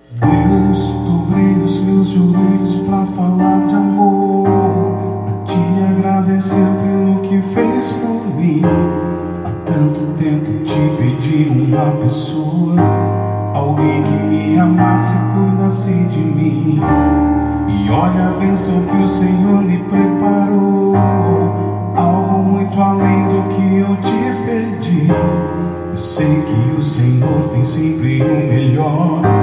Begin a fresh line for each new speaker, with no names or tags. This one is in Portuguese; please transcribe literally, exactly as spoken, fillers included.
Deus, dobrei os meus joelhos pra falar de amor, a te agradecer pelo que fez por mim. Há tanto tempo te pedi uma pessoa, alguém que me amasse e cuidasse de mim. E olha a bênção que o Senhor me preparou, algo muito além do que eu te pedi. Eu sei que o Senhor tem sempre o melhor.